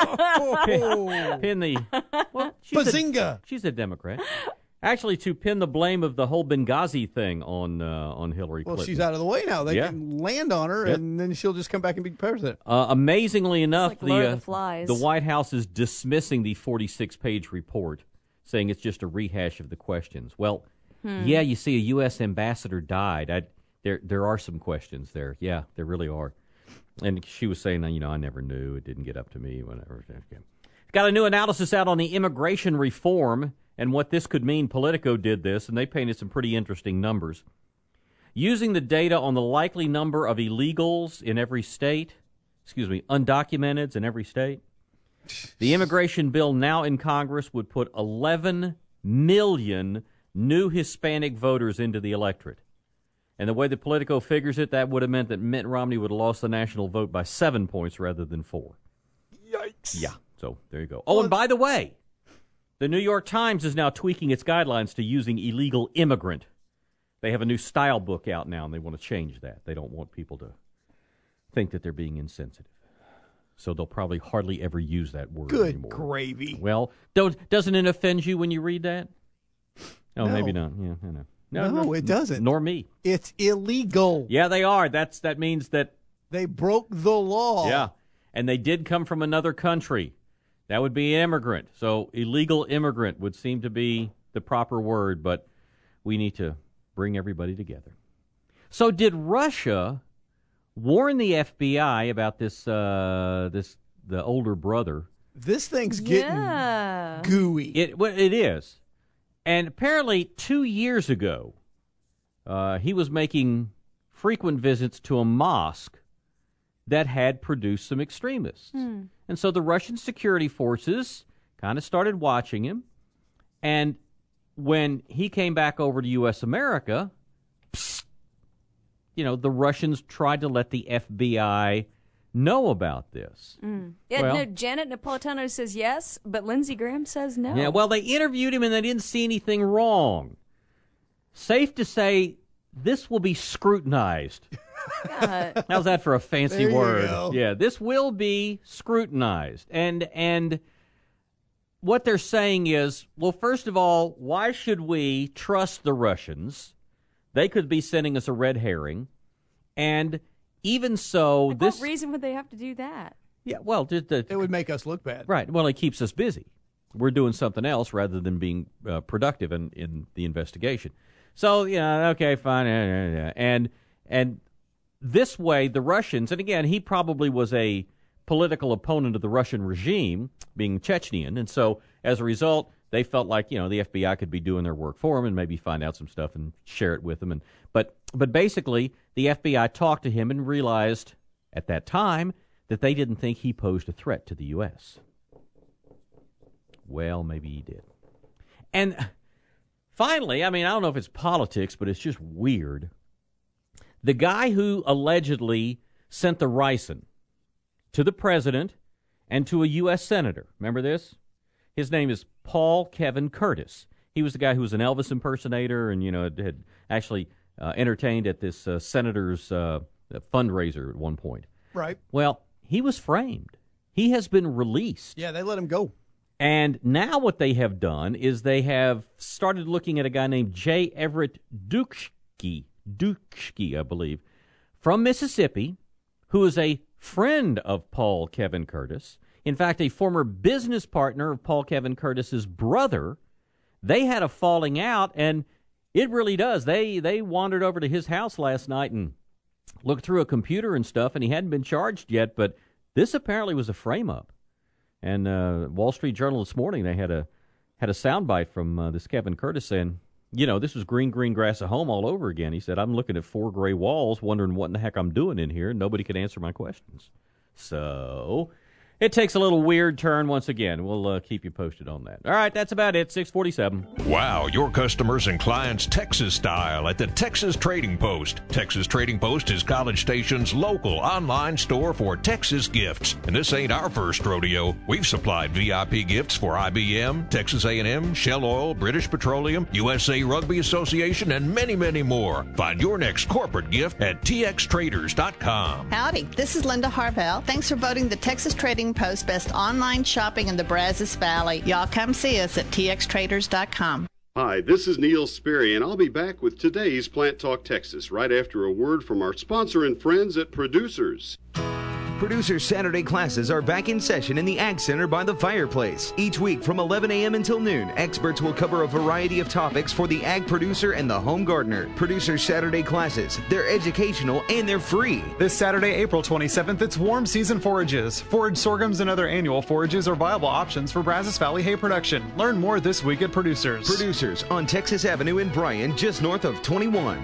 the... Well, Bazinga! She's a Democrat. Actually, to pin the blame of the whole Benghazi thing on Hillary Clinton. Well, she's out of the way now. They can land on her, and then she'll just come back and be president. Amazingly enough, the White House is dismissing the 46-page report, saying it's just a rehash of the questions. Well, yeah, you see, a U.S. ambassador died. There are some questions there. Yeah, there really are. And she was saying, I never knew. It didn't get up to me. Whatever. Got a new analysis out on the immigration reform and what this could mean. Politico did this, and they painted some pretty interesting numbers. Using the data on the likely number of illegals in every state, undocumenteds in every state, the immigration bill now in Congress would put 11 million new Hispanic voters into the electorate. And the way that Politico figures it, that would have meant that Mitt Romney would have lost the national vote by 7 points rather than 4. Yikes. Yeah, so there you go. Oh, and by the way, the New York Times is now tweaking its guidelines to using illegal immigrant. They have a new style book out now, and they want to change that. They don't want people to think that they're being insensitive. So they'll probably hardly ever use that word anymore. Good gravy. Well, doesn't it offend you when you read that? Oh, No. Maybe not. Yeah, I know. No, it doesn't. Nor me. It's illegal. Yeah, they are. That means that they broke the law. Yeah, and they did come from another country. That would be immigrant. So illegal immigrant would seem to be the proper word, but we need to bring everybody together. So did Russia warn the FBI about the older brother? This thing's getting gooey. It is. And apparently 2 years ago, he was making frequent visits to a mosque that had produced some extremists. And so the Russian security forces kind of started watching him. And when he came back over to U.S. America, the Russians tried to let the FBI know about this. Yeah, Well- no, Janet Napolitano says yes, but Lindsey Graham says no. Yeah, well, they interviewed him and they didn't see anything wrong. Safe to say this will be scrutinized. How's that for a fancy word? Yeah, this will be scrutinized. And what they're saying is, well, first of all, why should we trust the Russians? They could be sending us a red herring. And even so, what reason would they have to do that? Yeah, well, it would make us look bad. Right. Well, it keeps us busy. We're doing something else rather than being productive in the investigation. So, yeah, okay, fine. And this way, the Russians, and again, he probably was a political opponent of the Russian regime, being Chechnyan, and so as a result, they felt like, the FBI could be doing their work for them and maybe find out some stuff and share it with them. But basically, the FBI talked to him and realized at that time that they didn't think he posed a threat to the U.S. Well, maybe he did. And finally, I don't know if it's politics, but it's just weird. The guy who allegedly sent the ricin to the president and to a U.S. senator, remember this? His name is Paul Kevin Curtis. He was the guy who was an Elvis impersonator and, had actually entertained at this senator's fundraiser at one point. Right. Well, he was framed. He has been released. Yeah, they let him go. And now what they have done is they have started looking at a guy named J. Everett Dukschke, I believe, from Mississippi, who is a friend of Paul Kevin Curtis. In fact, a former business partner of Paul Kevin Curtis's brother. They had a falling out, and it really does. They wandered over to his house last night and looked through a computer and stuff, and he hadn't been charged yet, but this apparently was a frame-up. And Wall Street Journal this morning, they had a soundbite from this Kevin Curtis saying, this was green grass at home all over again. He said, I'm looking at 4 gray walls, wondering what in the heck I'm doing in here, and nobody could answer my questions. So it takes a little weird turn once again. We'll keep you posted on that. All right, that's about it, 6:47. Wow, your customers and clients Texas style at the Texas Trading Post. Texas Trading Post is College Station's local online store for Texas gifts. And this ain't our first rodeo. We've supplied VIP gifts for IBM, Texas A&M, Shell Oil, British Petroleum, USA Rugby Association, and many, many more. Find your next corporate gift at txtraders.com. Howdy, this is Linda Harvell. Thanks for voting the Texas Trading Post best online shopping in the Brazos Valley. Y'all come see us at txtraders.com. Hi, this is Neil Sperry, and I'll be back with today's Plant Talk Texas right after a word from our sponsor and friends at Producers. Producers Saturday classes are back in session in the Ag Center by the fireplace. Each week from 11 a.m. until noon, experts will cover a variety of topics for the ag producer and the home gardener. Producers Saturday classes, they're educational and they're free. This Saturday, April 27th, it's warm season forages. Forage sorghums and other annual forages are viable options for Brazos Valley hay production. Learn more this week at Producers. Producers on Texas Avenue in Bryan, just north of 21.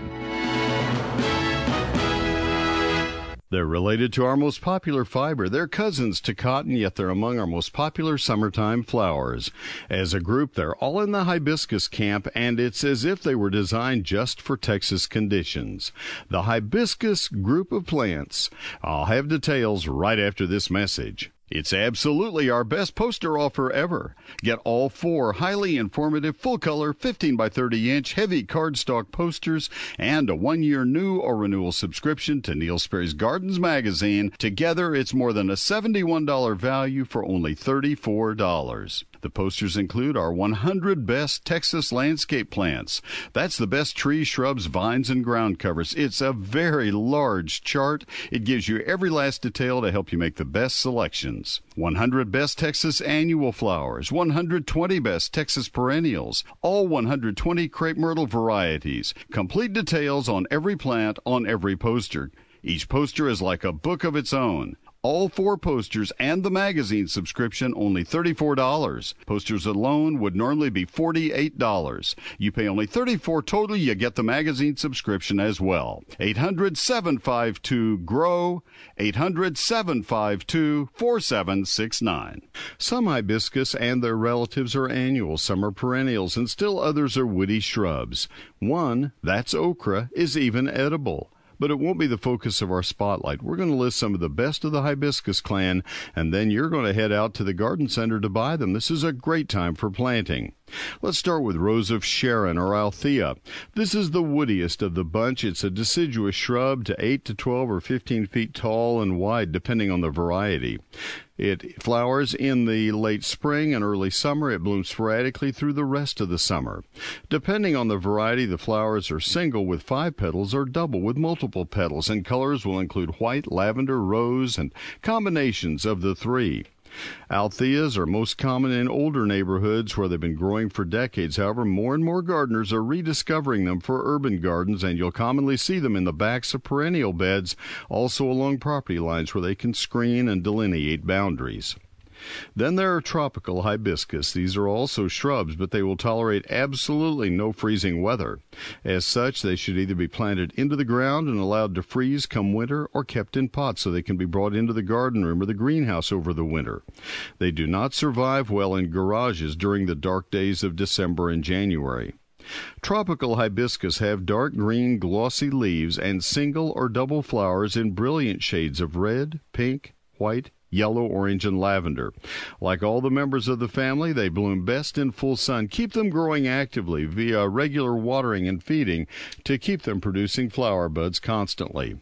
They're related to our most popular fiber. They're cousins to cotton, yet they're among our most popular summertime flowers. As a group, they're all in the hibiscus camp, and it's as if they were designed just for Texas conditions. The hibiscus group of plants. I'll have details right after this message. It's absolutely our best poster offer ever. Get all 4 highly informative, full-color, 15 by 30-inch, heavy cardstock posters and a 1-year new or renewal subscription to Neil Sperry's Gardens magazine. Together, it's more than a $71 value for only $34. The posters include our 100 best Texas landscape plants. That's the best trees, shrubs, vines, and ground covers. It's a very large chart. It gives you every last detail to help you make the best selections. 100 best Texas annual flowers, 120 best Texas perennials, all 120 crepe myrtle varieties. Complete details on every plant on every poster. Each poster is like a book of its own. All 4 posters and the magazine subscription, only $34. Posters alone would normally be $48. You pay only $34 total. You get the magazine subscription as well. 800-752-GROW, 800-752-4769. Some hibiscus and their relatives are annual. Some are perennials, and still others are woody shrubs. One, that's okra, is even edible. But it won't be the focus of our spotlight. We're going to list some of the best of the hibiscus clan, and then you're going to head out to the garden center to buy them. This is a great time for planting. Let's start with Rose of Sharon, or Althea. This is the woodiest of the bunch. It's a deciduous shrub to 8 to 12 or 15 feet tall and wide, depending on the variety. It flowers in the late spring and early summer. It blooms sporadically through the rest of the summer. Depending on the variety, the flowers are single with 5 petals or double with multiple petals, and colors will include white, lavender, rose, and combinations of the 3. Altheas are most common in older neighborhoods where they've been growing for decades. However, more and more gardeners are rediscovering them for urban gardens, and you'll commonly see them in the backs of perennial beds, also along property lines where they can screen and delineate boundaries. Then there are tropical hibiscus. These are also shrubs, but they will tolerate absolutely no freezing weather. As such, they should either be planted into the ground and allowed to freeze come winter, or kept in pots so they can be brought into the garden room or the greenhouse over the winter. They do not survive well in garages during the dark days of December and January. Tropical hibiscus have dark green, glossy leaves and single or double flowers in brilliant shades of red, pink, white, yellow, orange, and lavender. Like all the members of the family, they bloom best in full sun. Keep them growing actively via regular watering and feeding to keep them producing flower buds constantly.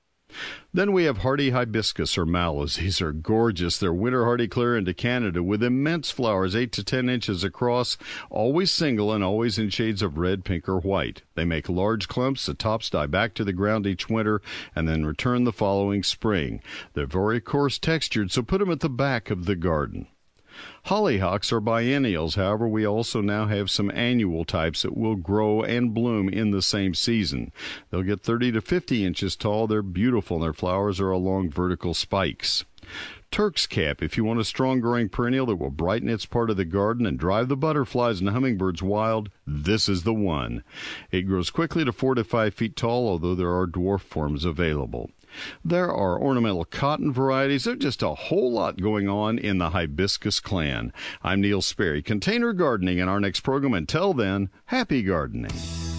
Then we have hardy hibiscus, or mallows. These are gorgeous. They're winter hardy clear into Canada with immense flowers 8 to 10 inches across, always single and always in shades of red, pink, or white. They make large clumps. The tops die back to the ground each winter and then return the following spring. They're very coarse textured, so put them at the back of the garden. Hollyhocks are biennials. However, we also now have some annual types that will grow and bloom in the same season. They'll get 30 to 50 inches tall. They're beautiful, and their flowers are along vertical spikes. Turk's cap, if you want a strong-growing perennial that will brighten its part of the garden and drive the butterflies and hummingbirds wild, this is the one. It grows quickly to 4 to 5 feet tall, although there are dwarf forms available. There are ornamental cotton varieties. There's just a whole lot going on in the hibiscus clan. I'm Neil Sperry, Container Gardening, in our next program. Until then, happy gardening.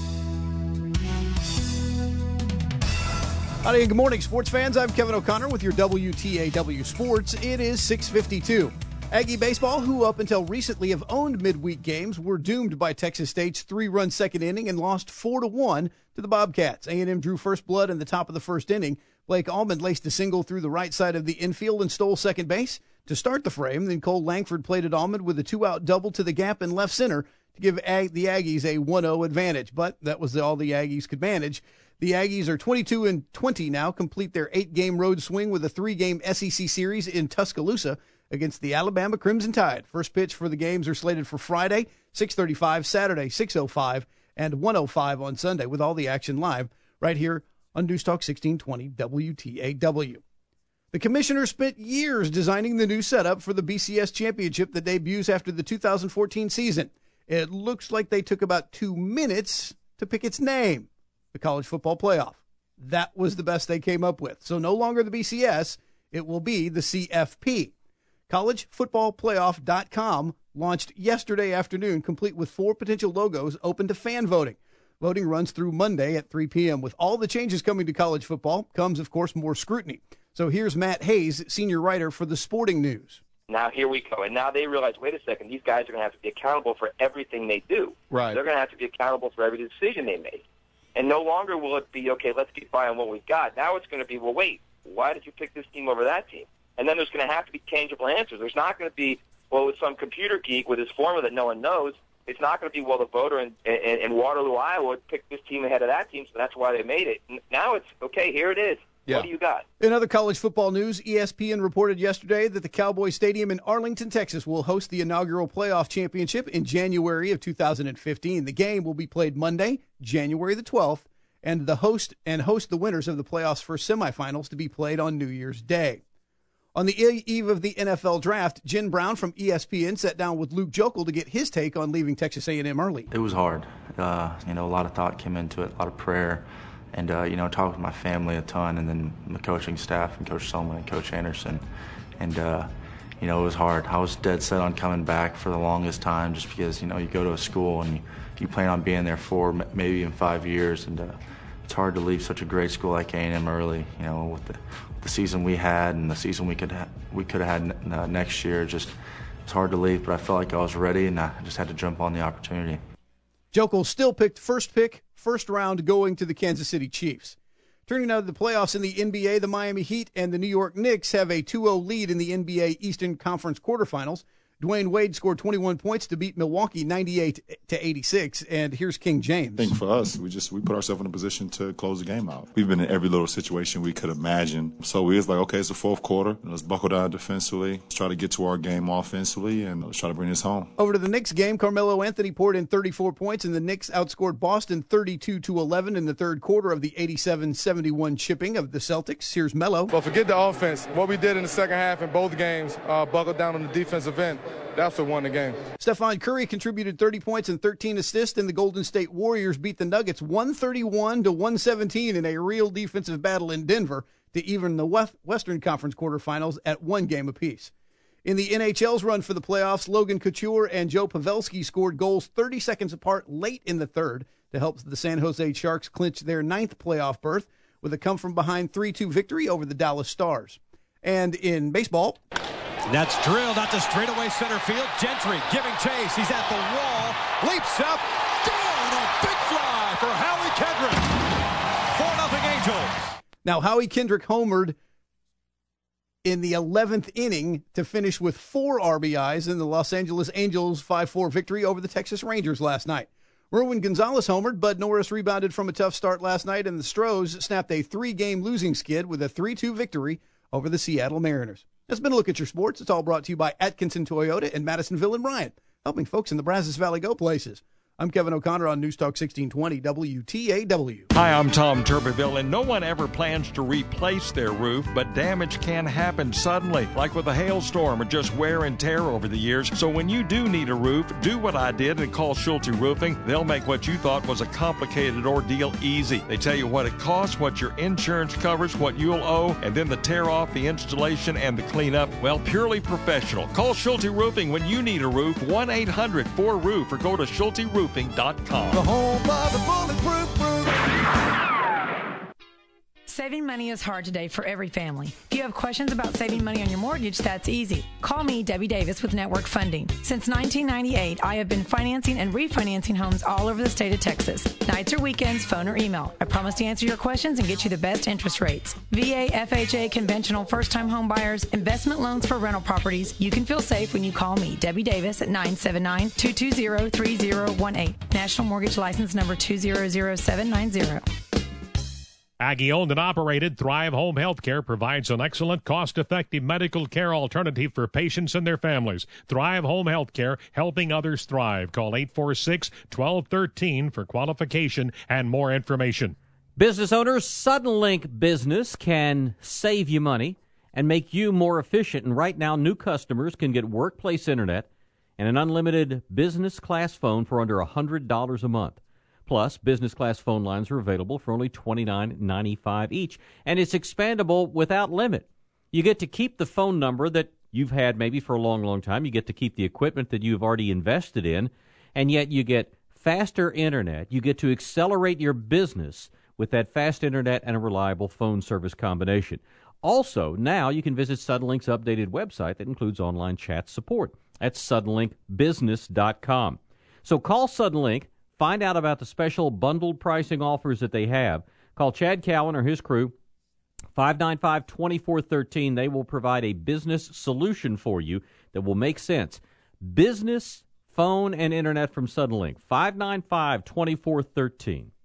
Howdy and good morning, sports fans. I'm Kevin O'Connor with your WTAW Sports. It is 6:52. Aggie baseball, who up until recently have owned midweek games, were doomed by Texas State's 3-run second inning and lost 4-1 to the Bobcats. A&M drew first blood in the top of the first inning. Blake Allman laced a single through the right side of the infield and stole second base to start the frame. Then Cole Langford plated Allman with a 2-out double to the gap in left center to give the Aggies a 1-0 advantage. But that was all the Aggies could manage. The Aggies are 22-20 now, complete their 8-game road swing with a 3-game SEC series in Tuscaloosa against the Alabama Crimson Tide. First pitch for the games are slated for Friday, 6:35, Saturday, 6:05, and 1:05 on Sunday, with all the action live right here on News Talk 1620 WTAW. The commissioner spent years designing the new setup for the BCS championship that debuts after the 2014 season. It looks like they took about 2 minutes to pick its name, the College Football Playoff. That was the best they came up with. So no longer the BCS, it will be the CFP. CollegeFootballPlayoff.com launched yesterday afternoon, complete with 4 potential logos open to fan voting. Voting runs through Monday at 3 p.m. With all the changes coming to college football comes, of course, more scrutiny. So here's Matt Hayes, senior writer for The Sporting News. Now here we go. And now they realize, wait a second, these guys are going to have to be accountable for everything they do. Right. They're going to have to be accountable for every decision they make. And no longer will it be, okay, let's keep by on what we've got. Now it's going to be, well, wait, why did you pick this team over that team? And then there's going to have to be tangible answers. There's not going to be, well, with some computer geek with his formula that no one knows. It's not going to be, well, the voter in Waterloo, Iowa picked this team ahead of that team, so that's why they made it. Now it's, okay, here it is. Yeah. What do you got? In other college football news, ESPN reported yesterday that the Cowboy Stadium in Arlington, Texas will host the inaugural playoff championship in January of 2015. The game will be played Monday, January the 12th, and host the winners of the playoffs' first semifinals to be played on New Year's Day. On the eve of the NFL draft, Jen Brown from ESPN sat down with Luke Jokel to get his take on leaving Texas A&M early. It was hard. A lot of thought came into it, a lot of prayer, and, talked with my family a ton, and then the coaching staff and Coach Sullivan and Coach Anderson. And, it was hard. I was dead set on coming back for the longest time just because, you go to a school and you plan on being there for maybe even 5 years. And, it's hard to leave such a great school like A&M early. You know, with the season we had and the season we could have had next year, just it's hard to leave. But I felt like I was ready, and I just had to jump on the opportunity. Jokel still picked first round going to the Kansas City Chiefs. Turning now to the playoffs in the NBA, the Miami Heat and the New York Knicks have a 2-0 lead in the NBA Eastern Conference quarterfinals. Dwayne Wade scored 21 points to beat Milwaukee 98-86, and here's King James. I think for us, we put ourselves in a position to close the game out. We've been in every little situation we could imagine. So we was like, okay, it's the fourth quarter. Let's buckle down defensively. Let's try to get to our game offensively, and let's try to bring this home. Over to the Knicks game, Carmelo Anthony poured in 34 points, and the Knicks outscored Boston 32-11 in the third quarter of the 87-71 chipping of the Celtics. Here's Melo. But forget the offense. What we did in the second half in both games, buckled down on the defensive end. That's what won the game. Stephon Curry contributed 30 points and 13 assists, and the Golden State Warriors beat the Nuggets 131-117 in a real defensive battle in Denver to even the Western Conference quarterfinals at 1 game apiece. In the NHL's run for the playoffs, Logan Couture and Joe Pavelski scored goals 30 seconds apart late in the third to help the San Jose Sharks clinch their 9th playoff berth with a come-from-behind 3-2 victory over the Dallas Stars. And in baseball... That's drilled out to straightaway center field. Gentry giving chase. He's at the wall. Leaps up. Gone! A big fly for Howie Kendrick. 4-0 Angels. Now, Howie Kendrick homered in the 11th inning to finish with 4 RBIs in the Los Angeles Angels' 5-4 victory over the Texas Rangers last night. Ruben Gonzalez homered. Bud Norris rebounded from a tough start last night, and the Stros snapped a 3-game losing skid with a 3-2 victory over the Seattle Mariners. That's been a look at your sports. It's all brought to you by Atkinson Toyota in Madisonville and Bryant, helping folks in the Brazos Valley go places. I'm Kevin O'Connor on News Talk 1620 WTAW. Hi, I'm Tom Turbeville, and no one ever plans to replace their roof, but damage can happen suddenly, like with a hailstorm or just wear and tear over the years. So when you do need a roof, do what I did and call Schulte Roofing. They'll make what you thought was a complicated ordeal easy. They tell you what it costs, what your insurance covers, what you'll owe, and then the tear off, the installation, and the cleanup. Well, purely professional. Call Schulte Roofing when you need a roof. 1-800-4ROOF or go to SchulteRoofing.com. The home of the bulletproof roof. Saving money is hard today for every family. If you have questions about saving money on your mortgage, that's easy. Call me, Debbie Davis, with Network Funding. Since 1998, I have been financing and refinancing homes all over the state of Texas. Nights or weekends, phone or email. I promise to answer your questions and get you the best interest rates. VA, FHA, conventional, first-time home buyers, investment loans for rental properties. You can feel safe when you call me, Debbie Davis, at 979-220-3018. National Mortgage License number 200790. Aggie-owned and operated, Thrive Home Healthcare provides an excellent, cost-effective medical care alternative for patients and their families. Thrive Home Healthcare, helping others thrive. Call 846-1213 for qualification and more information. Business owners, Suddenlink Business can save you money and make you more efficient. And right now, new customers can get workplace internet and an unlimited business class phone for under $100 a month. Plus, business class phone lines are available for only $29.95 each, and it's expandable without limit. You get to keep the phone number that you've had maybe for a long, long time. You get to keep the equipment that you've already invested in, and yet you get faster internet. You get to accelerate your business with that fast internet and a reliable phone service combination. Also, now you can visit Suddenlink's updated website that includes online chat support at suddenlinkbusiness.com. So call Suddenlink. Find out about the special bundled pricing offers that they have. Call Chad Cowan or his crew, 595-2413. They will provide a business solution for you that will make sense. Business, phone, and internet from Suddenlink, 595-2413.